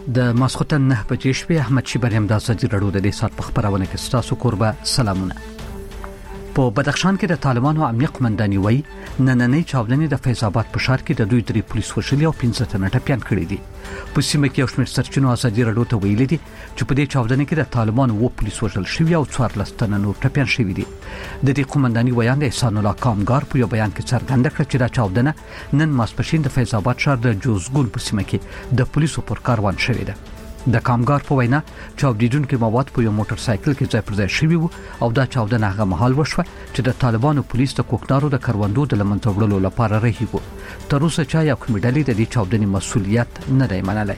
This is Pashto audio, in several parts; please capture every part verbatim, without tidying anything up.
د ماسختن نه بجې شپې احمد شیبریم د ازادي راډیو د دې سات په خبرونه کې ستاسو قربه سلامونه. په بدخشان کې د طالبانو امنیه قومنداني وایي نننۍ چاودنې د فیض آباد په ښار کې د دوی درې پولیس وژلي او پنځه تنه ټپیان کړي دي. په سیمه کې یو شمېر سرچینو ازادي راډیو ته ویلي دي چې په دې چاودنې کې د طالبانو و پولیس وژل شوي او څوارلس تنه نور ټپیان شوي دي. د دې قومنداني ویان د احسان الله کامګار په یو بیان کې څرګنده کړه چې دا چاودنه نن ماسپښین د فیض آباد ښار د جوزګون په سیمه کې د پولیسو پر کاروان شوې ده. د کامګار په وینا چاودیدونکو مواد په یو موټر سایکل کې ځای پر ځای شوي وو او دا چاودنه هغه مهال وشوه چې د طالبانو پولیس د کوکنارو د کروندو د لمنځه وړلو لپاره رهي وو. تر اوسه چا یو کومې ډلې د دې چاودنې مسؤلیت نه دی منلی.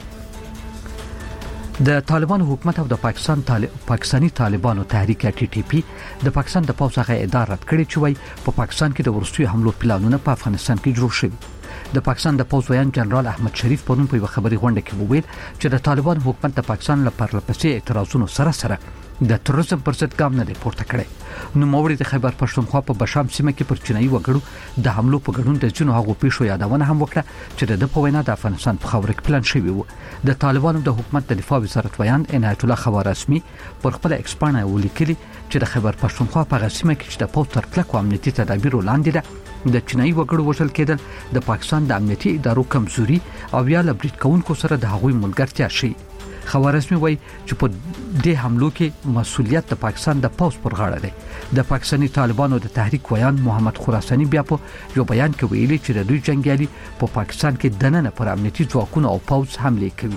د طالبانو حکومت او د پاکستان طالب پاکستانی طالبانو تحریک ټي ټي پی د پاکستان د پوځ هغه اداره کړې چې وایي په پاکستان کې د ورستیو حملو پلانونه په افغانستان کې جوړ شوي. د پاکستان د پوځ ویان جنرال احمد شریف پرون په خبري غونډه کې وویل چې د طالبان حکومت د پاکستان لپاره لپسې اعتراضونو سره سره د تروریزم پر ضد ګام نه دی پورته کړی. نو موري د خیبر پښتونخوا په بشام سیمه کې پر چینایي وګړو د حملو په ګډون د جنو هغو پیښو یادونه هم وکړه چې د په وینا د افغانستان په خاور کې پلان شوی وو. د طالبانو د حکومت د دفاع وزارت ویان عنایت الله خوارزمي پر خپل ایکسپانه ولیکلي چې د خیبر پښتونخوا په غسیمه کې چې د پوز تر کلک امنیتي تدابیر وړاندې ده د چینایي وګړو وژل کېدل د پاکستان د امنیتي ادارو کمزوري او یا لبریټ کونکو سره د هغوی ملګرتیا شي. خوارزمي وایي چې په دې حملو کې مسؤلیت د پاکستان د پوز پر غاړه دی. د پاکستاني طالبانو د تحریک ویان محمد خراساني بیا په یو بیان کې ویلي چې د دوی جنگیالي په پا پاکستان کې دننه پر امنیتي ځواکونو او پوز حمله کوي.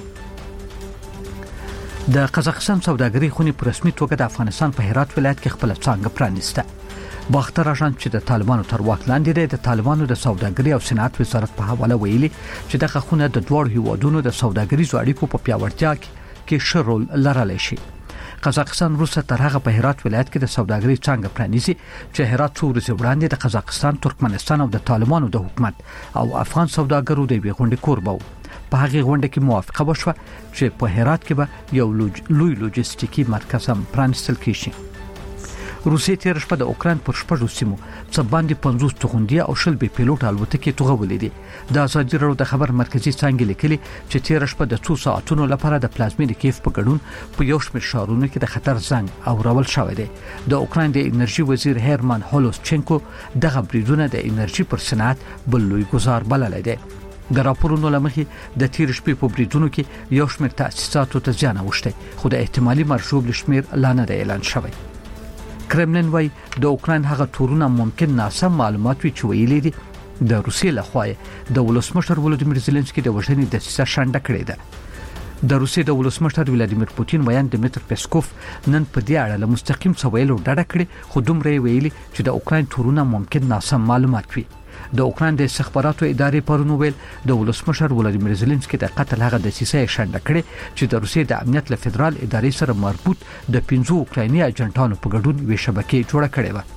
د قزاقستان سوداګري خونی په رسمي توګه د افغانستان په هرات ولایت کې خپل څنګه پرانیسته. باختر اژانس چې د طالبانو تر واک لاندې دی د طالبانو د سوداګري او صنعت وزارت په حواله ویلي چې دغه خونه د دوه هیوادونو د سوداګریزو اړیکو په پیاوړتیا کې ښه رول لرلی شي. قزاقستان روسه تر هغه په هرات ولایت کې د سوداګري څنګه پرانیسي چې هرات څو ورځې وړاندې د قزاقستان، ترکمنستان او د طالبانو د حکومت او افغان سوداګرو د وی غونډې کوربه وو. په هغه غونډه کې موافقه وشوه چې په هرات کې به یو لوی لوجستیکي مرکز هم پرانیستل کیږي. روسیې تیر شپه د اوکران پر شپږو سیمو څه باندې پنځوس توغندي او شل بي پیلوټ الوتکې توغولې دي. د ازادي راډیو د خبر مرکزی څنګه لیکلي چې تیر شپه د څو ساعتونو لپاره د پلازمین کیف په ګډون په یو شمېر ښارونو کې د خطر زنګ او راول شوی دی. د اوکران د انرژي وزیر هرمان هولوسچنکو دغه بریدونه د انرژي پر صنعت بل لوی ګزار بللی دی. د راپورونو لمخې د تیر شپې په بریدونو کې یو شمېر تاسیساتو ته زیان اوښتی خو د احتمالي مرشوب لشمیر لا نه دی اعلان شوی. کرملین وای د اوکران هغه تورونه ممکن ناسم معلومات وی چې ویلي دي د روسیې لخوا د ولسمشر ولادیمیر زيلنسکي د وژنې د سیسه شنډه کړې ده. د روسیې د ولسمشر ولادیمیر پوتین ویان دمیتر پسکوف نن په دې اړه له مستقیم سویلو ډډه کړې خو دومره ویلي چې د اوکران تورونه ممکن ناسم معلومات وي. د اوکران د استخباراتو ادارې پرون ویل د ولسمشر ولادیمیر زيلنسکي د قتل هغه د سیسه شنډه کړې چې د روسیې د امنیت له فدرال ادارې سره مربوط د پنځو اوکرایني اجنټانو په ګډون وی شبکې جوړه کړې و.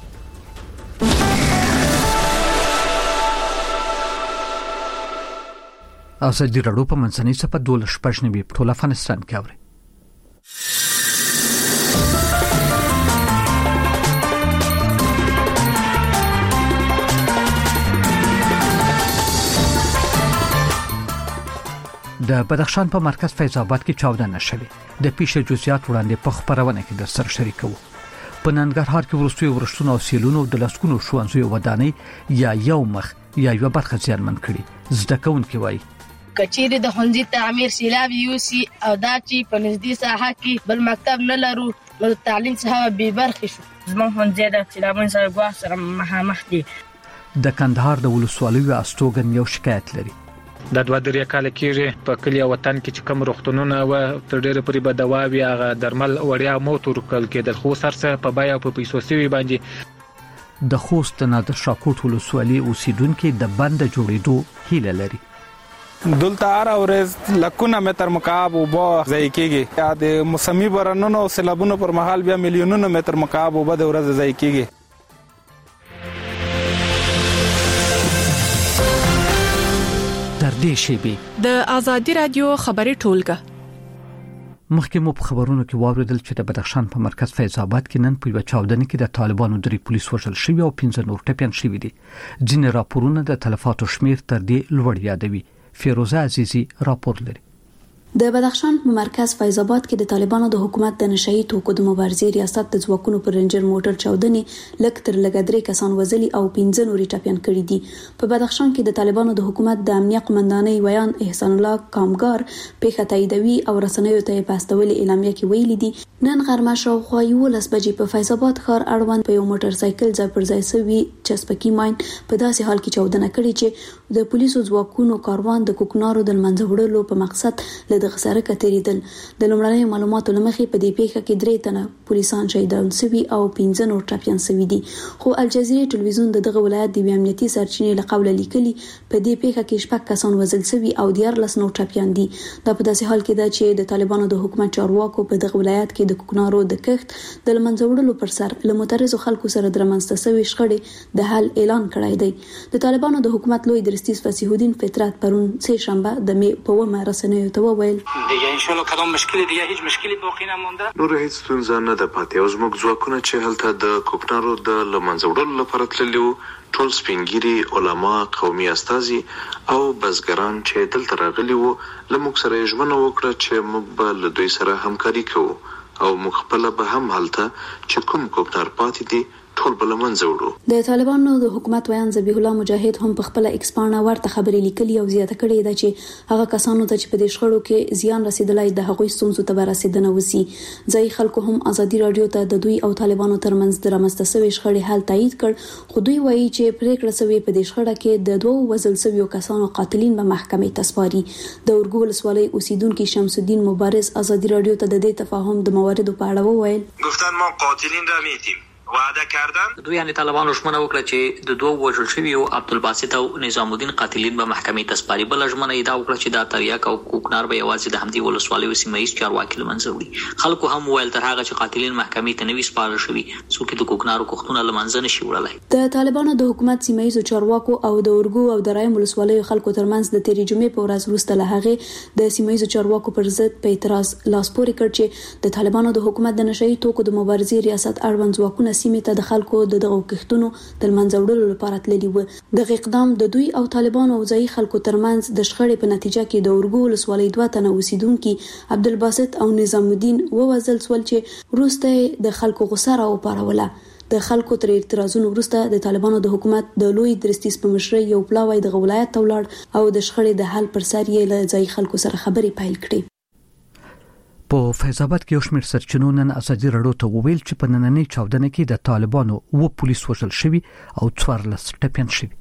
ازادي راډیو په منځنۍ صفه دوه شپږ په ټول افغانستان کې اوري. د بدخشان په مرکز فیض آباد کې چاودنه شوه. د پیښې جزئیات وړاندې په خبرونه کې در سره شریکو. په ننګرهار کې ورستیو ورشتونو او سیلونو د لسکونو شوانځو ودانۍ یا یو مخ یا یو برخه ځانمن کړي. زده کوونکي وایي کچېره د هنځي تعمیر سیلاب یوسی او دا چې په نږدې ساحه کې بل مکتب نه لرو نو تعلیم څخه به برخې شو. زموږ هنځي د سیلابونو سره ګواښ سره مخامخ دي. د کندهار د ولسوالیو استوګن یو شکایت لري. د دوه درې کال کېږي په کلی وطن کې چې کوم روغتونونه و تر ډېره پورې به دوا وي هغه درمل وړیا موټ ورکول کېدل خو سرسه په بیا په پیسو سوي باندې. د خوست نادر شاکوټ ولسوالي اوسیدونکو د بند جوړېدو هیله لري. دلته هر ورځ لکونه متر مکعب اوبه ضایع کېږي. د موسمي بارانونو او سیلابونو پر مهال بیا میلیونونو متر مکعب اوبه د ورځ ضایع کېږي. د ازادي راډیو خبري ټولګه مخکې مو په خبرونو کې واوریدل چې د بدخشان په مرکز فیض آباد کې نن په یو چاودنه کې د طالبانو درې پولیس وژل شوي او پنځه نور ټپیان شوي دي. ځینې راپورونه د تلفاتو شمیر تر دې لوړ یادوي. فیروزه عزیزی راپور لري. د بدخشان په مرکز فیض آباد کې د طالبانو د حکومت د نشئی توکو د مبارزې ریاست د ځواکونو پر رنجر موټر چاودنې لک تر لګ درې کسان وزلي او پنځه نوري ټپيان کړي دي. په بدخشان کې د طالبانو د حکومت د امنیه قومندانۍ ویان احسان الله کامګار پیښه تاییدوي او رسنیو ته په استولې اعلامیه کې ویلي دي نن غرمه شاوخوا یولس بجې په فیض آباد ښار اړوند په یو موټر سایکل ځای پر ځای سوي چسپکی ماین په داسې حال کې چاودنه کړې چې د پولیسو ځواکونو کاروان د کوکنارو د منځ وړلو په مقصد د غسره کتریدل. د لومړنۍ معلوماتو لمخې په دې پیښه کې درې تنه پولیسان شهیدان شوي او پنځه نور ټپيان شوي دي. خو الجزیره ټلویزیون دغه ولایت د امنیتي سرچینې له قوله لیکلي په دې پیښه کې شپږ کسان وژل شوي او دیارلس نور ټپيان دي. دا په داسې حال کې ده چې د طالبانو د حکومت چارواکو په دغه ولایت کې د کوکنارو د کښت د لمنځه وړلو پر سر له مترزو خلکو سره د رامنځته شوي شخړې د حل اعلان کړی دی. د طالبانو د حکومت لوی درستیز فصیح الدین فطرت پرون سه شنبه د می په ومه رسنیو ته وویل دیگه ان شاء الله کدام مشکلی دیگه هیڅ مشکلی باقی نمونده. نور هیڅ ستونزه نه ده پاتې او زموږ ځواکونه چې هلته د کوکنارو د لمنځه وړلو لپاره تللي وو ټول سپینګیري علما قومي استازي او بزګران چې دلته راغلي وو له موږ سره ژمنه وکړه چې موږ به له دوی سره همکاري کوو او موږ خپل به هم هلته چې کوم کوکنار پاتې دي ټول بل منځ وړو. د طالبانو د حکومت ویان ذبیح الله مجاهد هم په خپل ایکسپانه ورته خبرې لیکلي او زیاته کړې ده چې هغه کسانو ته چې په دې شخړو کې زیان رسیدلای د هغوی ستونزو ته رسیدنه وسی. ځای خلکو هم ازادي رادیو ته د دوی او طالبانو ترمنځ د رامنځته شوی شخړې حل تایید کړ. خو دوی وایي چې پریکړه شوی په دې شخړه کې د دوه وزل شویو کسانو قاتلین به محکمې ته سپاري. د اورګو ولسوالۍ اوسیدونکو شمس الدین مبارز ازادي رادیو ته د دې تفاهم د مواردو په اړه وویل. گفتن ما قاتلین را میتیم وعده کردن. دوی یعنی طالبانو ژمنه وکړه چې د دوه وژل شویو عبدالباسط او نظام الدین قاتلین به محکمې ته سپاري. بل ژمنه یې دا وکړه چې دا تریاک او کوکنار به یوازې د همدې ولسوالۍ سیمه ییز چارواکي لمنځه وړي. خلکو هم ویل تر هغه چې قاتلین محکمې ته نه وي سپارل شوي څوک د کوکنارو کوښتونه لمنځه نشي وړلای. د طالبانو د حکومت سیمه ییز چارواکو او د اورګو او درایم ولسوالۍ خلکو ترمنځ د تیرې جمعې په ورځ وروسته له هغه د سیمه ییز چارواکو پر ضد په اعتراض لاس پورې کړ چې د طالبانو د حکومت د نشئی توکو د مبارزې ریاست اړوند ځواکونه سیمې ته د خلکو د دغه کښتونو د منځه وړلو لپاره تللي وو. دغه اقدام د دوی او طالبانو او ځای خلکو ترمنځ د شخړې په نتیجه کې د اورګو ولسوالۍ دوه تنه اوسیدونکو عبدالباسط او نظام الدین ووژل شول چې وروسته د خلکو غوسه راوپاروله. د خلکو تر اعتراضونو وروسته د طالبانو د حکومت د لوی درستیز په مشرۍ یو پلاوی د ولایت ته ولاړ او د شخړې د حل پر سر یې له ځای خلکو سره خبرې پیل کړې. په فیض آباد کې یو شمېر سرچینو نن ازادي رادیو ته وویل چې په نننۍ چاودنه کې د طالبانو و پولیس وژل شوي او څوارلس ټپیان شوي.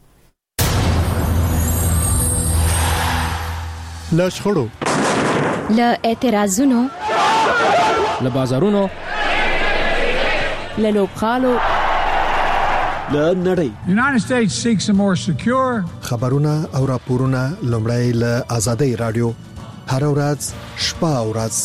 له شخړو، له اعتراضونو، له بازارونو، له لوبغالو، له نړۍ. United States seeks a more secure. خبرونه او راپورونه لومړی له آزادۍ رادیو هر ورځ شپه او ورځ.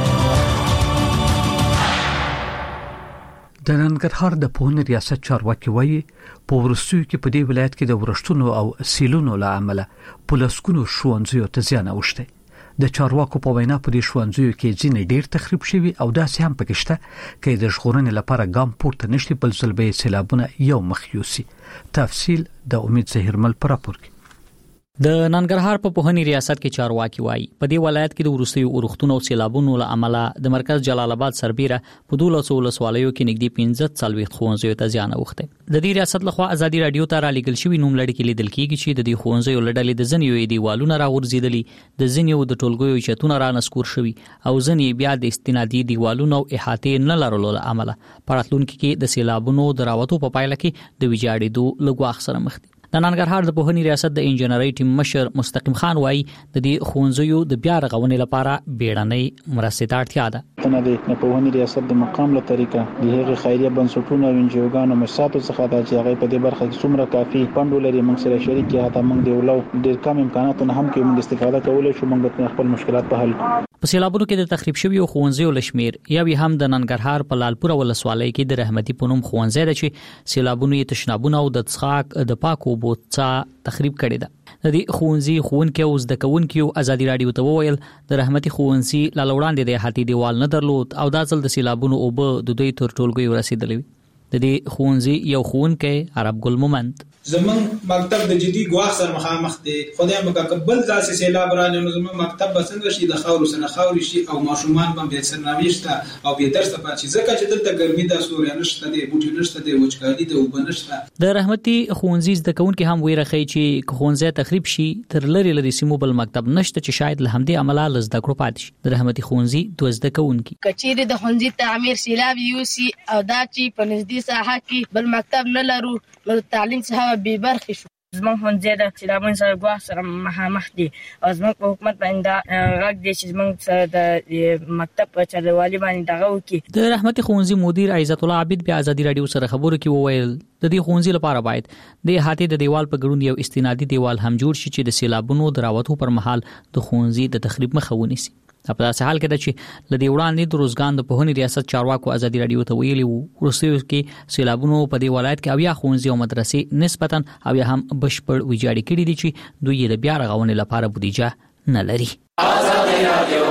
د ننګرهار د پوهنې ریاست چارواکي وایي په ورستیو کې په دې ولایت کې د ورښتونو او سیلونو له امله پولیسکونو ښوونځیو ته زیان اوښتی. د چارواکو په وینا په دې ښوونځیو کې ځینې ډیر تخریب شوي او داسې هم پکې شته چې د ژغورنې لپاره ګام پورته نشي بل ځل به سیلابونه یو مخ یوسي. تفصیل د امید زهیرمل پر راپور کې. د ننګرهار په پوهنې ریاست کې چارواکي وایي په دې ولایت کې د وروستیو اورښتونو او سیلابونو له امله د مرکز جلال آباد سربیره په دولسو ولسوالیو کې نږدې پنځه څلوېښت ښوونځیو ته زیان اوښتی. د دې ریاست لخوا ازادي رادیو ته رالیږل شوي نوملړ کې لیدل کېږي چې د دې ښوونځیو له ډلې د ځینو دیوالونه راغورځېدلي، د ځینو د ټولګیو چتونه رانسکور شوي او ځینې بیا د استنادي دیوالونو او احاطې نه لرلو له امله په راتلونکي کې د سیلابونو د راوتو په پایله کې د ویجاړېدو له ګواښ سره مخ دي. د ننګرهار د پوهنې ریاست د انجنیري ټیم مشر مستقیم خان وایي د دې ښوونځیو د بیا رغونې لپاره بیړنۍ مرستې ته اړتیا ده. نه د پوهنې ریاست د مقام له طریقه د هغې خیریه بنسټونو او انجیوګانو مساتو څخه د چې هغه په دې برخه کې څومره کافي فند لري موږ سره شریک یا حتی موږ دی ولو ډېر کم امکاناتونه هم کې موږ استفاده کولای شو موږ خپل مشکلات په حل. په سیلابونو کې د تخریب شویو ښوونځیو لشمیر یا وی هم د ننګرهار په لالپور ولسوالۍ کې د رحمتي پونم ښوونځی ده چې سیلابونو یې تشنابونه او د څښاک د پاکو اوبو څا تخریب کړی ده. د دې ښوونځي ښوونکي او زده کوونکي ازادي رادیو ته وویل د رحمتي ښوونځي لا وړاندې د احاطې دیوال نه درلود او دا ځل د سیلابونو اوبه د دوی تر ټولګیو رسیدلې وي. د دې ښوونځي یو ښوونکی عرب ګل مومند زمون مکتب د جدي ګواښ سره مخامخ دی. خدای مکه قبل ځاسې سیلاب راځي نو زمون مکتب به څنګه شي د خاور سره خاور شي او ماشومان به به سرنويشته او به درس پاتې ځکه چې دلته ګرمي د سوریا نشته دی بوټي نشته دی وچکالي دی وبنشته. د رحمتي ښوونځي زده کوونکي هم ویره کوي چې ښوونځي تخریب شي تر لری لری سیمو بل مکتب نشته چې شاید له همدې عمله لزده کړو پاتې شي. د رحمتي ښوونځي دوه زده کوونکي کچېره د ښوونځي تعمیر سیلاب یوسي او دا چې په نږدې ساحه کې بل مکتب نه لرو نو تعلیم څخه بې برخې شو. زموږ ښوونځی د سیلابونو سره ګواښ سره مخامخ دي او زموږ په حکومت باندې غږ دی چې زموږ سره د مکتب په چلوالي باندې دغه وکړي. د رحمتي ښوونځي مدیر عزت الله عابد بیا ازادي رادیو سره خبرو کې وویل د دې ښوونځي لپاره باید د احاطې د دیوال په ګډون یو استنادي دیوال هم جوړ شي چې د سیلابونو دراوتو پر مهال د ښوونځي د تخریب مخه ونیسي. په داسې حال کې ده چې لدی وړاندې د روزګان د پوهنې ریاست چارواکو ازادي رادیو ته ویلي وو ورسېو کې سیلابونو په دې ولایت کې اویا ښوونځي او مدرسې نسبتاً اویا هم بشپړ ویجاړي کړي دي چې دوی یې بیا رغونې لپاره بودیجه نه لري. ازادي رادیو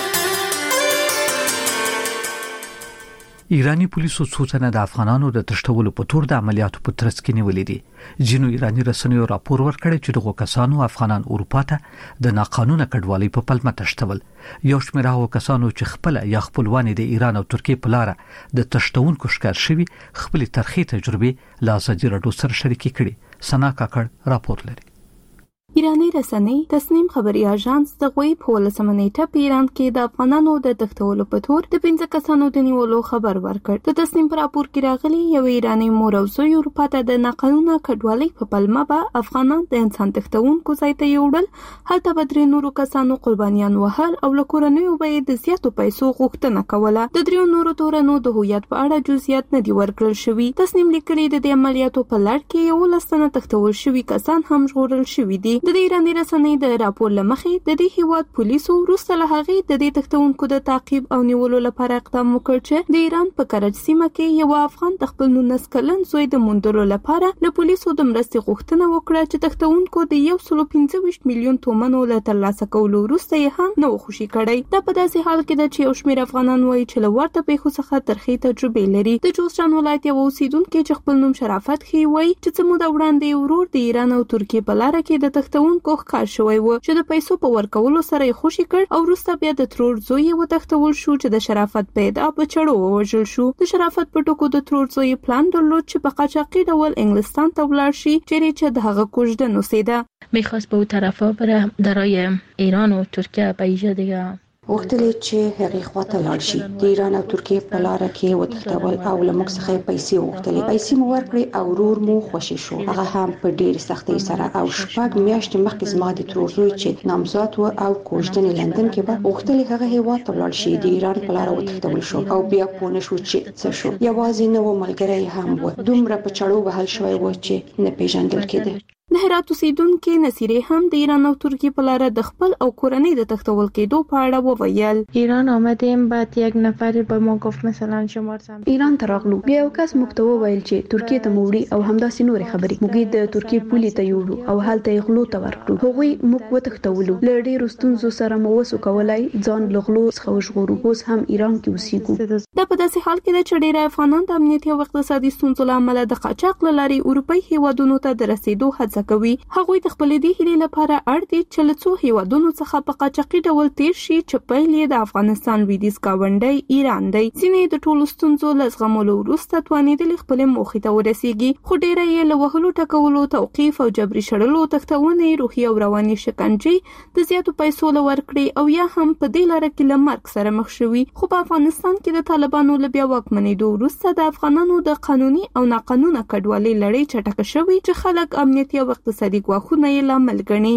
ایرانی پولیسو څو تنه د افغانانو د تشتولو په تور د عملیاتو په ترڅ کې نیولې دي. جنو ایرانی رسنیو راپور ورکړی چې دغه کسانو افغانان اروپا ته د ناقانونه کډوالۍ په پلمه تشتول. یو شمېر هغه کسانو چې خپل یا خپلوان د ایران او ترکیې په لار د تشتونکو ښکار شوي خپل ترخی تجربه لا ازادي رادیو سره شریکې کړي. سنا کاکړ راپور لري. ایرانی رسنۍ تسنیم خبري اژانس د غوي په ولسمه نیټه په ایران کې د افغانانو د تختولو په تور د پنځه کسانو د نیولو خبر ورکړ. د تسنیم پر راپور کې راغلي یو ایرانی مور او زوی اروپا ته د ناقانونه کډوالۍ په پلمه به افغانان د انسان تختونکو ځای ته یوړل. هلته به درې نورو کسانو قربانیان وهل او له کورنیو به د زیاتو پیسو غوښتنه کوله. د دریو نورو تورنو د هویت په اړه جزئیات نه دي ورکړل شوي. تسنیم لیکلي د دې عملیاتو په لړ کې یو لسنه تختول شوي کسان هم ژغورل شوي دي. د ایرانی رسنۍ د راپور لمخې د دې هیواد پولیسو وروسته له هغې د دې تختونکو د تعقیب او نیولو لپاره اقدام وکړ چې د ایران په کرج سیمه کې یو افغان د خپل نولس کلن زوی د موندلو لپاره له پولیسو د مرستې غوښتنه وکړه چې تختونکو د یو سل پنځه ویشت میلیون تومنو له ترلاسه کولو وروسته یې هم نه خوشي کړی. دا په داسې حال کې ده چې یو شمېر افغانان وایي چې له ورته پیښو څخه ترخی تجربې لري. د جوزجان ولایت یو اوسیدونکي چې خپل نوم شرافت ښیي وایي چې څه موده وړاندې ورور د ایران او ترکیې په لاره کې د تختونکو ښکار شوی و چې د پیسو په ورکولو سره یې خوشي کړ او وروسته بیا د ترور زوی یې وتښتول شو چې د شرافت په ادعا په چړو ووژل شو. د شرافت په ټکو د ترور زوی پلان درلود چې په قاچاقي ډول انګلستان ته ولاړ شي چیرې چې د هغه کوژدن اوسېده. میخواست به اون طرفا بره درای ایران و ترکیه به ایجا دیگه وختلی چې هغه خواته لاړ شي د ایران او ترکیې په لار کې وتښتول او له موږ څخه پیسې وغوښتلې. پیسې مو ورکړې او ورور مو خوشي شو. هغه هم په ډېر سختۍ سره او شپږ میاشتې مخکې زما د ترور زوی چې نامزاد و او کوژدنې لندن کې به وغوښتلې هغه هیواد ته لاړ شي. د ایران په لار وتښتول شو او بیا پوه نه شو چې څه شو. یوازې نو ملګری هم و دومره په چړو وهل شوی و چې نه پیژندل کېده. د هرات اوسیدونکي نصیرې هم د ایران او ترکیې په لاره د خپل او کورنۍ د تختول کېدو په اړه وویل. ایران آمدیم بعد یک نفر به ما گفت مثلا شما ایران ته راغلو بیا یو کس موږ ته وویل چې ترکیې ته موړي او همداسې نورې خبرې. موږ د ترکیې پولې ته یوړو او هلته یې غلو ته ورکړو. هغوی موږ وتښتولو. له ډېرو ستونزو سره مو وسو کولای ځان له غلو څخه وژغورو. اوس هم ایران کې اوسېږو. دا په داسې حال کې ده چې ډېر افغانان د امنیتي او اقتصادي ستونزو له امله د قاچاق له لارې اروپایي هیوادونو ته د رسیدو هڅه کوي. هغوی د خپل دې هیلې لپاره اړ دي چې له څو هیوادونو څخه په قاچاقي ډول تیر شي چې پیل یې د افغانستان لویدیځ ګاونډی ایران دی. ځینې د ټولو ستونزو له زغملو وروسته توانېدلې خپلې موخې ته ورسیږي خو ډېری یې له وهلو ټکولو توقیف او جبري شړلو تښتونې روحي او رواني شکنجې د زیاتو پیسو له ورکړې او یا هم په دې لاره کې له مرګ سره مخ شوي. خو په افغانستان کې د طالبانو له بیا واکمنېدو وروسته د افغانانو د قانوني او ناقانونه کډوالۍ لړۍ چټکه شوې چې خلک امنیتي او اقتصادي ګواښونه یې لامل ګڼي.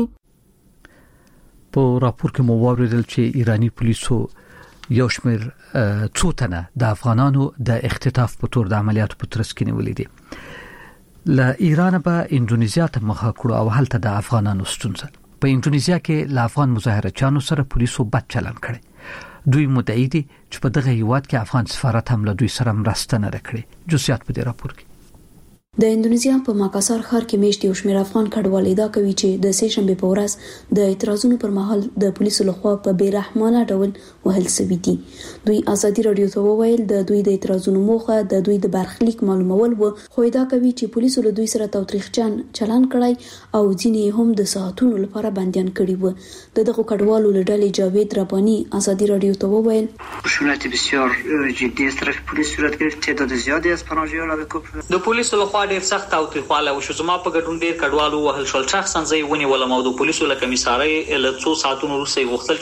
په راپور کې مو واوریدل چې ایرانی پولیسو یو شمېر څو تنه د افغانانو د اختطاف په تور د عملیاتو په ترڅ کې نیولې دي. له ایران به اندونیزیا ته مخه کړو او هلته د افغانانو ستونزه. په اندونیزیا کې له افغان مظاهرچیانو سره پولیسو بد چلند کړی. دوی مدعي دي چې په دغه هیواد کې افغان سفارت هم له دوی سره مرسته نه کړې. جزئیات په دې راپور کې د اندونیزیا په ماکاسار ښار کې میاشتې یو شمېر افغان کډوال ادعا کوي چې د سه شنبې په ورځ د اعتراضونو پر مهال د پولیسو لخوا په بې رحمانه ډول وهل شوي دي. دوی ازادي رادیو ته وویل د دوی د اعتراضونو موخه د دوی د برخلیک معلومول و، خو ادعا کوي چې پولیسو له دوی سره تاوتریخجن چلند کړی او ځینې هم د ساعتونو لپاره بندیان کړي و. د دغو کډوالو له ډلې جاوید ربانی ازادي رادیو ته وویل خشونت بسیار جدی از طرف پلیس صورت گرفت، تعداد زیادی از پناهجویان را به کوفه د پولیسو لخوا ډیر سخت او تریخواله وشو. زما په ګډون ډیر کډوالو وهل شول. شخصا زه یې ونیولم او د پولیسو له کمیسارۍ له څو ساعتونو وروسته یې غوښتل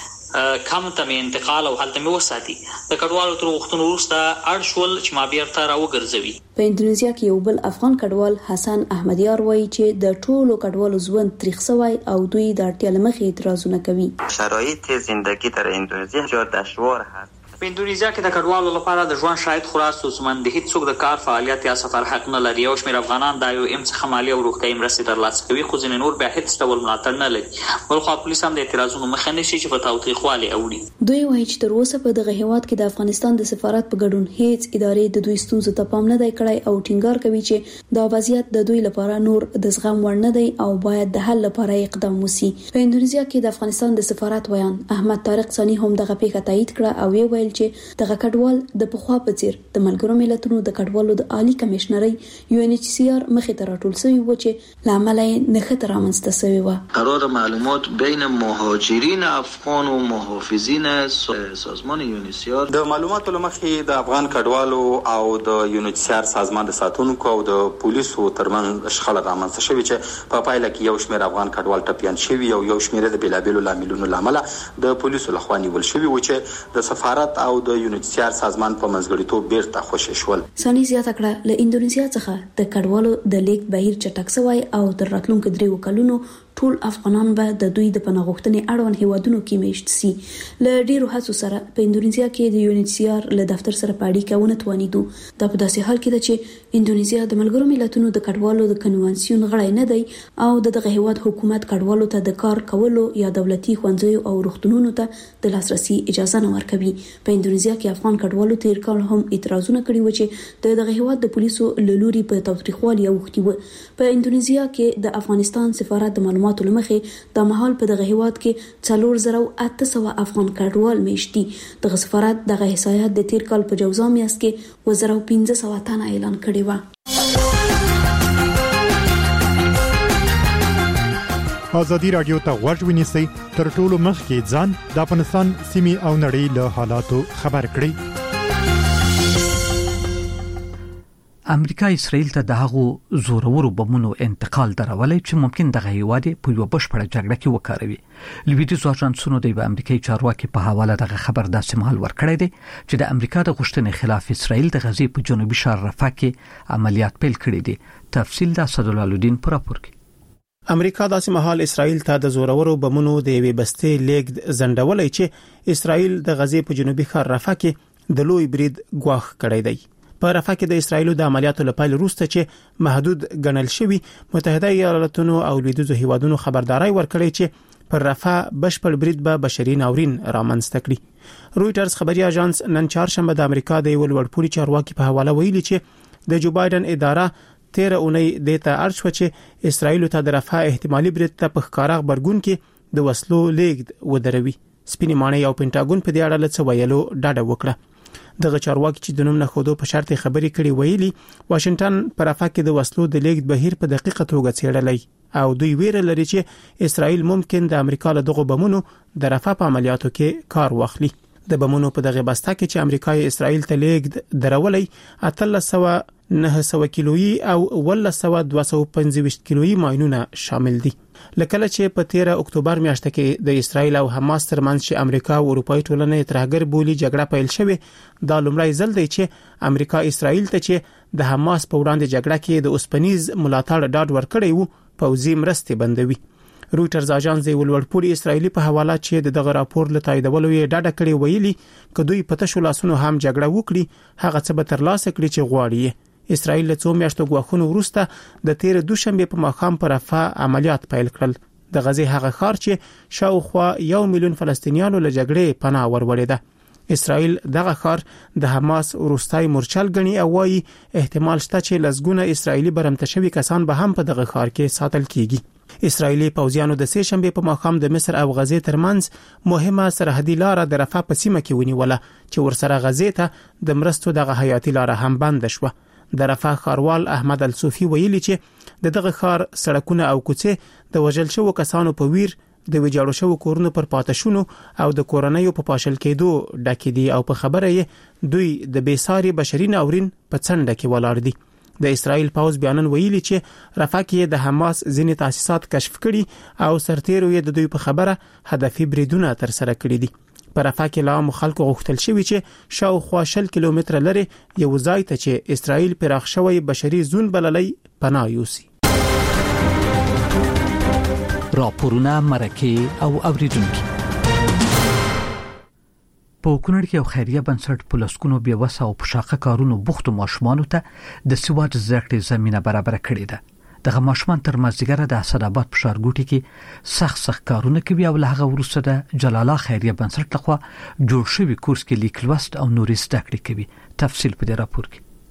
چې کم ته مې انتقال او هلته مې وساتي. د کډوالو تر غوښتنو وروسته اړ شول چې ما بیرته راوګرځوي. په اندونیزیا کې یو بل افغان کډوال حسن احمدیار وایي چې د ټولو کډوالو ژوند تریخ شوی او دوی د اړتیا له مخې اعتراضونه کوي. شرایط زندگی در اندونزیا بسیار دشوار هست. په اندونیزیا کې د کډوالو لپاره د ژوند شرایط خورا ستونزمن دي. هیڅوک د کار فعالیت یا سفر حق نه لري. یو شمېر افغانان د یو ام څخه مالي او روغتیايي مرستې ترلاسه کوي، خو ځینې نور بیا هیڅ ډول ملاتړ نه لري. بلخوا پولیس هم د اعتراضونو مخه نیسي چې په تاوتریخوالي اوړي. دوی وایي چې تر اوسه په دغه هیواد کې د افغانستان د سفارت په ګډون هیڅ ادارې د دوی ستونزو ته پام نه دی کړی او ټینګار کوي چې دا وضعیت د دوی لپاره نور د زغم وړ نه دی او باید د حل لپاره اقدام وشي. په اندونیزیا کې د افغانستان د سفارت ویان احمد طارق ثاني هم دغه پیښه تایید کړه او ویل چې دغه کډوال د پخوا په څیر د ملګرو ملتونو د کډوالو د عالی کمشنرۍ یو ان ایچ سی آر مخې ته راټول شوی و چې لامل یې نښته رامنځته شوی و. قرار معلومات بین مهاجرین افغان و محافظین سازمان یو ان ایچ سی آر د معلوماتو لمخې د افغان کډوالو او د یو ان ایچ سی آر سازمان د ساتونکو او د پولیسو ترمنځ شخړه رامنځته شوې چې په پایله کې یو شمېر افغان کډوال ټپیان شوي او یو شمېر د بېلابېلو لاملونو له امله د پولیسو لخوا نیول شوي و چې د سفارت او د یو ان ایچ سی آر سازمان په منځګړیتوب بیرته خوشی شول. ثاني زیاته کړه له اندونیزیا څخه د کډوالو د لیک بهیر چټک شوی او تر راتلونکو دریو کلونو ټول افغانان به د دوی د پناه غوښتنې اړوند هیوادونو کې میشت سي. له ډیرو هڅو سره په اندونیزیا کې د یو ان ایچ سی آر له دفتر سره په اړیکه ونه توانیدو. دا په داسې حال کې ده چې اندونیزیا د ملګرو ملتونو د کډوالو د کنوانسیون غړی نه دی او د دغه هیواد حکومت کډوالو ته د کار کولو یا دولتي ښوونځیو او روغتونونو ته د لاسرسي اجازه نه ورکوي. په اندونیزیا کې افغان کډوالو تیر کال هم اعتراضونه کړي و چې د دغه هیواد د پولیسو له لوري په تاوتریخوالي اوښتي و. په اندونیزیا کې د افغانستان سفارت د معلوماتو لمخې د مهال په دغه هیواد کې څلور زره اته سوه افغان کډوال میشتي. دغه سفارت دغه احصایات د تیر کال په جوزا میاشت کې و زره پنځه سوه تنه اعلان کړي و. ازادي رادیو ته غوږ ونیسئ، تر ټولو مخکې ځان د افغانستان سیمې او نړۍ له حالاتو خبر کړئ. امریکا اسرائیل ته د هغو زورورو بمونو انتقال درولای چې ممکن دغه هیواد په یو بشپړه جګړه کې وکاروي. لویدیز اژانسونو د امریکایي چارواکي په حواله دغه خبر داسې مهال ورکړی دی چې د امریکا د غوښتنې خلاف اسرائیل د غزې په جنوبي ښار رفح کې عملیات پیل کړي دي. تفصیل د اسدالله الدین پر راپور کې. امریکا داسې مهال اسرائیل ته د زورورو بمونو د یوې بستې لیږد ځنډولای چې اسرائیل د غزې په جنوبي ښار رفح کې د لوی برید ګواښ کړی دی. په رفح کې د اسرائیل د عملیاتو لپاره وروسته چې محدود ګڼل شوی، متحده ایالاتونو او لویدیځو هیوادونو خبرداري ورکړې چې پر رفح بشپړ برید به بشري ناورین رامنځته کړي. رويټرز خبري اژانس نن چهارشنبه د امریکا د یو لوړپوړي چارواکي په حواله ویلي چې د جو بایدن اداره تیر اونۍ د ته ارشو چې اسرائیل ته د رفح احتمالي برید ته په ښکارا خبرګون کې د وسلو لیږد ودروي. سپینې ماڼۍ او پینټاګون په دې اړه له څه ویلو ډاډه وکړه. دغه چارواکي چې د نوم نه خودو په شرط خبري کړي ویلي واشنگټن پر رفح کې د وسلو د لیږد بهیر په دقیقه توګه څېړلی او دوی ویره لري چې اسرائیل ممکن د امریکا له دغه بمونو د رفح په عملیاتو کې کار واخلي. د بمونو په دغه بسته کې چې امریکا اسرائیل ته لیږد درولې اتلس سوه نه سوه کیلویي او ولس سوه دوه سوه پنځه ویشت کیلویي ماینونه شامل دي. لکه چې په تیر اکتوبر میاشت کې د اسرائیل او حماس ترمنځ چې امریکا او اروپאי ټولنې ترهګر بولی جګړه پیل شوه، دا لومړی ځل دی چې امریکا اسرائیل ته چې د حماس په وړاندې جګړه کې د اوسپنیز ملاتړ ډاډ ورکړی وو پوځي مرستې بندوي. رويټرز اژانس د ولورپوري اسرایلی په حواله چې دغه راپور له تاییدولو یې ډاډه کړي ویلي ک دوی په تشو لاسونو هم جګړه وکړي هغه څه به ترلاسه کړي چې غواړي. اسرائیل له څو میاشتو غواخونو وروسته د تیر دوشنبه په ماښام پر رفح عملیات پیل کړل. د غزې هغه ښار چې شاوخوا یو میلیون فلسطینیانو له جګړې پناه وروړي ده. اسرائیل دغه ښار د حماس وروستای مورچل غني او وايي احتمال شته چې لزګونه اسرایلی برمته شوی کسان به هم په دغه ښار کې ساتل کیږي. اسرایلی پوځیانو د سه شنبه په ماښام د مصر او غزې ترمنځ مهمه سرحدي لار د رفح په سیمه کې ونیوله چې ورسره غزې ته د مرستو دغه حیاتي لار هم بند شوه. د رفح ښاروال احمد الصوفي ویلي چې د دغه ښار سړکونه او کوڅې د وژل شوو کسانو په ویر د ویجاړو شوو کورونو پر پاتشونو او د کورنیو په پاشل کېدو ډکې دي او په خبره یې دوی د بیساري بشري ناورین په څنډه کې ولاړ دي. د اسرائیل پوځ بیانن ویلي چې رفح کې د حماس ځینې تاسیسات کشف کړي او سرتیرو یې د دوی په خبره هدفي بریدونه تر سره کړي دي. په رفح کې لا مخالکو غوښتل شوی چې شاوخوا شل کیلومتر لري یو ځای ته چې اسرائیل پراخ شوی بشري زون بللی پناه یوسي. راپورونه مرکه او اوریدونکو په کونړ کې یو خیریه بنسټ په لسکونو بې وسه او پښاقه کارونو بوختو ماشومانو ته د سواد زده زمينه برابر کړې ده. دغه ماشومان تر مازیګره د اسداباد په ښارګوټي کې سخت سخت کارونه کوي او له هغه وروسته د جلال الله خیریه بنسټ لخوا جوړ شوی کورس کې لیک لوست او نوري زده کړې کوي. تفصیل په دې راپور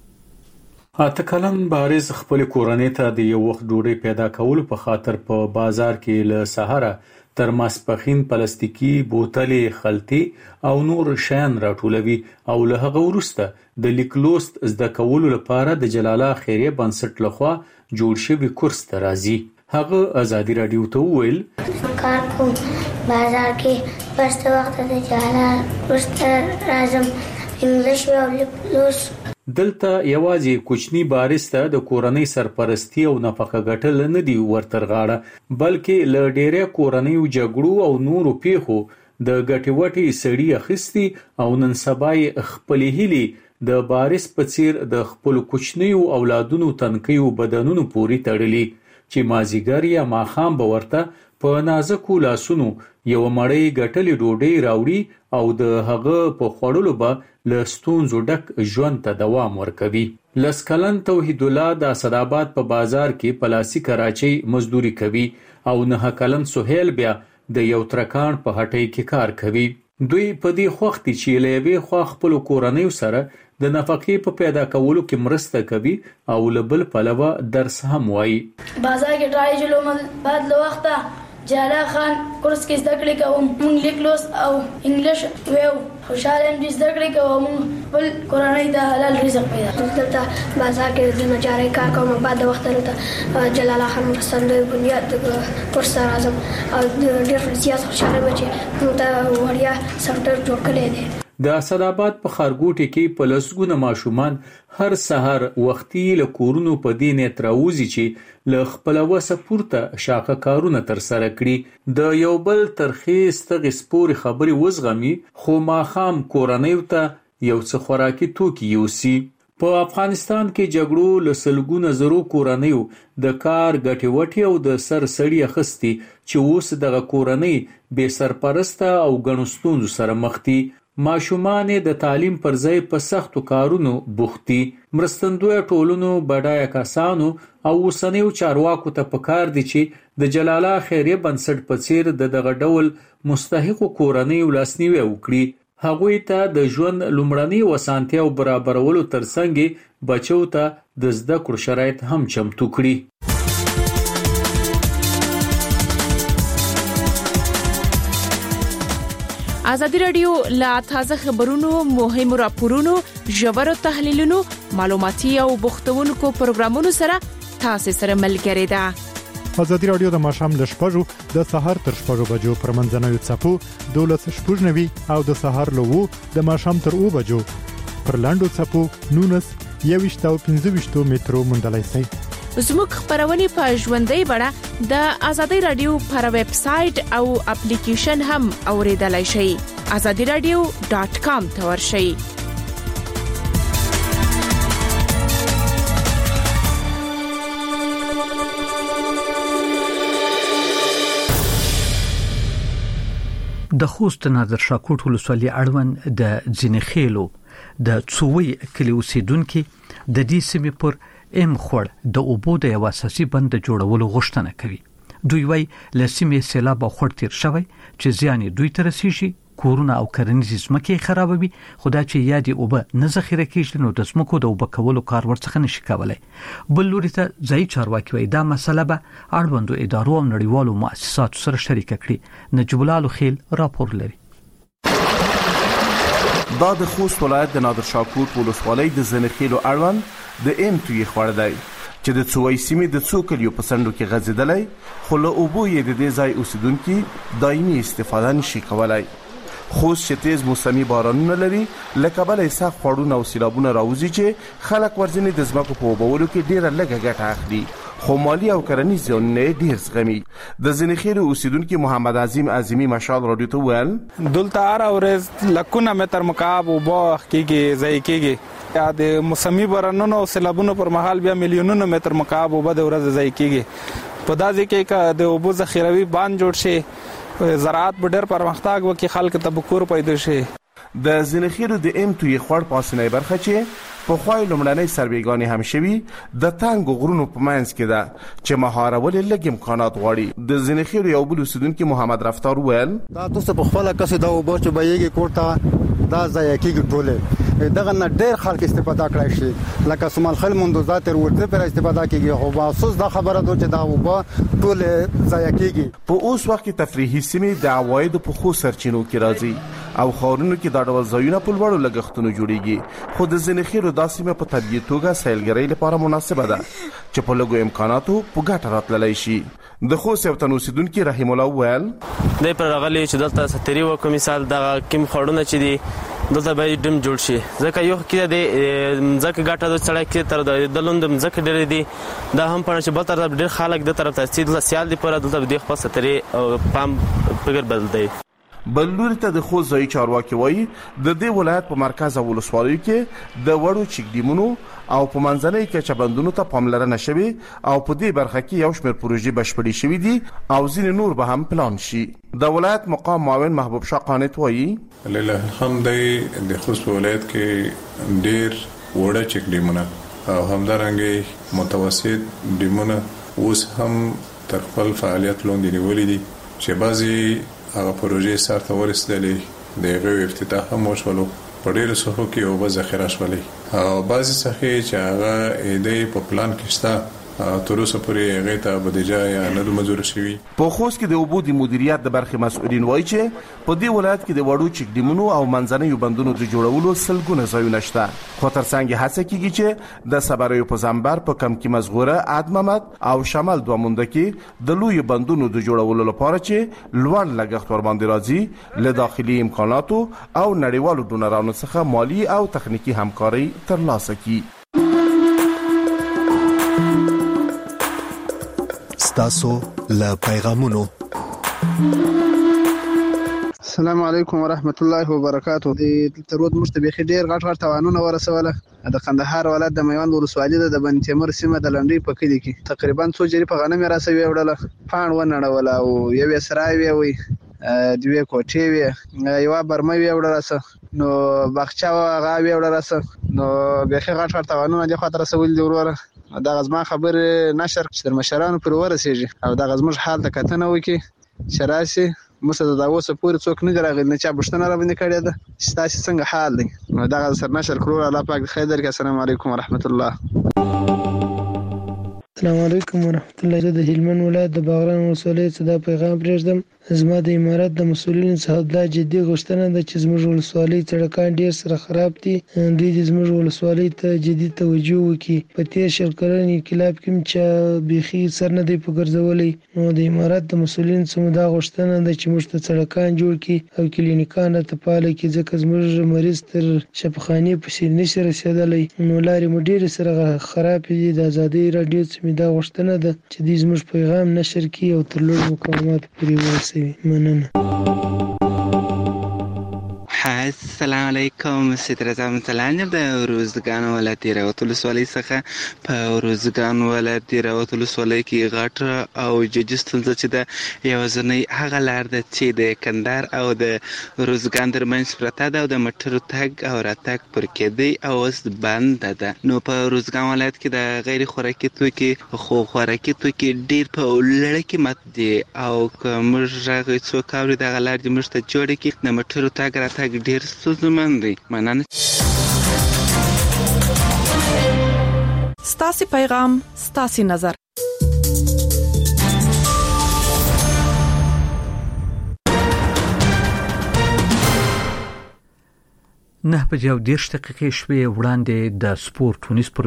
کې. اته کلن بارز خپل کورنۍ ته د یو وخت ډوډۍ پیدا کولو په خاطر په بازار کې له سهاره تر ماسپخین پلاستیکي بوتلې خلطې او نور شیان راټولوي او له هغه وروسته د لیکلوست زده کولو لپاره د جلال الله خیریه بنسټ لخوا جوړ شوی کورس ته راځي. هغه ازادي رادیو ته وویل کار کوم بازار کې پسته وخت د جلال ورسته راځم انګلیش او لیکلوست. دلته یوازې کوچنی بارسته د کورنۍ سرپرستی او نفقه ګټل نه دی ورتر غاړه بلکې ل ډېرې کورنۍ جګړو او نورو پیښو د ګټوټي سړی اخیستی او نن سبا خپل هلي د بارس په څیر د خپل کوچنیو اولادونو تنکیو بدنونو پوری تړلي چې مازیګر یا ماخام به ورته په نازکو لاسونو یو مړی ګټلې ډوډۍ راوړي او د هغه په خوړلو به لستونزو ډک ژوند ته دوام ورکوي. لسکلن توحید الله د اسداباد په بازار کې پلاسی کراچي مزدوري کوي او نه کلن سہیل بیا د یو ترکان په هټۍ کې کار کوي. دوی په دې وخت چې لېوي خو خپل کورنۍ سره د نفقې په پیدا کولو کې مرسته کوي او لبل پلوه درس هم وایي. بازار کې ډرای جلومل بعد له وخته جلال خان کورس کې زده کړې کوم مونږ لیکلوست او انګلیش ویو خوشاله ام دې زده کړې کوم بل کورنۍ د حلال رزق پیدا دلته بازار کې د نجارۍ کار کوم بعد وخت ته جلال خان رسنده بنیاد کورس راځم او ډېر زیات خوشاله وم چې موږ ته وړیا سافټویر جوړ کړی دی. د اسداباد په خارګوټي کې په لسګونه ماشومان هر سحر وختي له کورونو په دینه تراوزي چې له خپل وسه پورته شاخه کارونه تر سره کړي د یو بل ترخیص تغ سپوري خبري وزغمي خو ماخام کورنۍ ته یو څه خوراکي توکي یوسي. په افغانستان کې جګړو لسلګونه زرو کورنۍ د کار ګټوټي او د سر سړی اخستي چې اوس دغه کورنۍ بے سرپرسته او غنستون سره مخ دي. ماشومان د تعلیم پر ځای په سختو کارونو بوختي. مرستندوی ټولونو بډای کسانو او وسنیو چارواکو ته پکار دي چې د جلال الله خیریه بنسټ په څیر د دغه ډول مستحق کورنۍ ولاسنیوي وکړي. هغوی ته د ژوند لومړني وسانتیا او برابرولو ترڅنګ بچو ته د زده کړو شرایط هم چمتو کړي. ازادي رادیو لا تازه خبرونو مهمو راپورونو ژورو تحلیلونو معلوماتي او بوختونکو پروګرامونو سره تاسو سره ملګری ده. ازادي رادیو د ماشام د شپږو د سهار تر شپږو بجو پر منځنوي چپو دولس شپږنوي او د سهار لوو د ماشام تر او بجو پر لاندو چپو نونس یويشت او پنځه مترو مندلای سي. زموږ خبرونه په ژوندۍ بڼه د ازادي رادیو پر ویب سټ او اپلیکیشن هم اوریدلای شئ. azadi radio dot com ته ورشئ. د خوست نادر شاکوټ ولسوالۍ اړوند د ځینخېلو د څووي کلی اوسیدونکو د دې سیمې پر ام خور د اوبو د یو اساسي بند جوړولو غوښتنه کوي. دوی وايي لسیمې سیلاب او خور تیر شوی چې ځانې دوی تر رسیږي کورونه او کرنیزې ځمکې خرابوي، خو دا چې یادي اوبه نه ذخیره کیږي نو د ځمکو د اوبه کولو کار ورڅخه نشي کولای. بل لوري ته ځای چارواکي وایي دا مسله به اړوندو ادارو او نړیوالو مؤسساتو سره شریک کړي. نجیب الله خیل راپور لري. دا د خوست ولایت د نادر شاه کوټ ولسوالۍ د زنخیلو اړوند د ایم توی خوړ دی چې د څوي سیمې د څو کلیو په سندو کې غځیدلی، خو له اوبو یې د دې ځای اوسیدونکي دایمي استفاده نشي کولای. خوست چې تیز موسمي بارانونه لري، له کبله یې سخت خوړونه او سیلابونه راوځي چې خلک ورځنې د ځمکو په اوبولو کې ډېره لږه ګټه اخلي، خو مالی او کرنیز زیانونه ډیر زغمي. د زنخیلو اوسیدونکو محمد عظیم عظیمی مشال رادیو ته ویل دلته هر ورځ لکونه متر مکعب اوبه کېږي ځای کېږي، یا د موسمي بارانونو او سیلابونو پر مهال بیا میلیونونو متر مکعب اوبه د ورځ ځای کېږي. په داسې کې که د اوبو ذخیروي باند جوړ شي، زراعت به ډېر پرمختګ وکړي، خلک ته به کور پیدا شي. د زنخیلو د ایم توی خوړ پاسنۍ برخه چې په خوای لمړنۍ سروېګانې هم شوي د تنګ غرونو په منځ کې ده چې مهارول لږ امکانات غواړي. د زنخیلو یو بل اوسیدونکي محمد رفتار ویل دا تاسو په خپل کس دا اوبه چې بهیږي کوټه دا ځای کېږي ټوله دغه نه ډېر خلک استفاده کړی شي، لکه سومال خل مندوزات ورته پر استفاده کېږي، خو باسوس دا خبره ده چې دا اوبه ټوله ځای کېږي. په اوس وخت کې تفریحي سیمې د عوایدو په خو سرچینو کې راځي او خاورونو کې دا ډول ځایونه په لوړو لګښتونو جوړیږي، خو د زنخیلو دا سیمه په طبیعي توګه سیلګرۍ لپاره مناسبه ده چې په لږو امکاناتو په ګټه راتللی شي. د خوست یو تن اوسیدونکي رحیم الله ویل دی پر راغلی چې دلته ستري وکړو، مثال دغه کوم خړونه چې دي دلته به ډم جوړ شي، ځکه یو کې د ځکه ګټه د سړی کې تر د لوند ځکه ډېر دي، دا هم پړ چې بل طرف ډېر خلک د طرف ته چې سیال دي پر دلته د خپل ستري او پام فکر بدل دی. بل لوري ته د خوست ځای چارواکي وایي د دې ولایت په مرکز او ولسوالیو کې د وړو چیکډیمونو او په منځنۍ کچه بندونو ته پاملرنه شوي او په دې برخه کې یو شمېر پروژې بشپړې شوي دي او ځینې نور به هم پلان شي. د ولایت مقام معاون محبوب شاه قانت وایي لله الحمد د خوست ولایت کې ډېر وړه چیکډیمونه او همدارنګه متوسط ډیمونه اوس هم تر خپل فعالیت لاندې نیولې دي چې بعضي هغه پروژې سره ورسېدلې، د هغه افتتاح هم وشولو، په ډېرو ساحو کې اوبه ذخیره شولې او بعضې ساحې چې هغه ایدې په پلان کې شته تر اوسه پورې هغې ته بودیجه یا نه ده منظوره شوي. په خوست کې د اوبو د مدیریت د برخې مسؤلین وایي چې په دې ولایت کې د وړو چیکډیمونو او منځنیو بندونو د جوړولو سلګونه ځایونه شته، خو ترڅنګ هڅه کیږي چې د صبریو په زنبر په کم کې مزغوره عد محمد او شمال دوه مونده کې د لوی بندونو د جوړولو لپاره چې لوړ لګښت ور باندې راځي له داخلي امکاناتو او نړیوالو ډونرانو څخه مالی او تخنیکی همکاري ترلاسه کړي. تاسو له پیغامونو السلام علیکم ورحمت الله وبرکاتو. د ترود مشتبه ډیر غټ غټ توانونه ورسوله د قندهار ولایت د میوند ولسوالۍ د بن تیمور سیمه د لنډۍ په کلی کې تقریبا څو جری په غنم راسوي وړله پاڼ ونړول او یو سراوي وي دوی کوټي وي یو برمه وی وړله نو بخچا غاوی وړله نو به غټ غټ توانونه د خاطر رسول دی وروره دا غزما خبر نشر چې مشرانو پر ورسېږي او دا غزمج حال د کتنه وکي شراسي مسد دا اوسه پورې څوک نه راغلی نه چا بشتنه را باندې کړی ده چې تاسو څنګه حال دی نو دا غز سر نشر کړو الله پاک خیر درکړي. السلام علیکم ورحمت الله. السلام علیکم ورحمت الله. زه د هلمند ولایت د باغران ولسوالۍ څخه دا پیغام پرېږدم. زما د امارات د مسؤلینو څخه دا جدي غوښتنه ده چې زموږ ولسوالۍ سړکان ډېر سره خراب دي، دوی د زموږ ولسوالۍ ته جدي توجه وکړي. په تېر شل کلن انقلاب کې چې بیخي سر نه دی په ګرځولې، نو د امارات د مسؤلینو څخه دا غوښتنه ده چې موږ ته سړکان جوړ کړي او کلینیکان راته فعاله کړي، ځکه زموږ مریض تر شفاخانې پسې نشي رسېدلی، نو لارې مو ډېرې سره خراب دي. د ازادۍ راډیو څخه دا غوښتنه ده چې دوی زموږ پیغام نشر کړي او تر لوړو مقاماتو پورې ورسوي. مننه. السلام علیکم ستر زم تلانه د روزګان ولایت راوتل ولسوالۍ څخه په روزګان ولایت راوتل ولسوالۍ کې غټ او ججستل چې د یو ځنې هغه لار د چې د کندهار او د روزګان ترمنځ پرته ده او د موټرو تګ او راتګ پر کېدی او اوس بند ده. نو په روزګان ولایت کې د غیر خوراکي توکي خو خوراکي توکي ډیر په لړ کې مت دي او کومه راغی څوک اوري د غلار د مشته جوړ کې د موټرو تاګ راتګ ډیر ستونزمن دی. مننه. ستاسو پیغام ستاسو نظر. نه په جو دیرش دقیقې شوي وړاندې د سپورت ونیس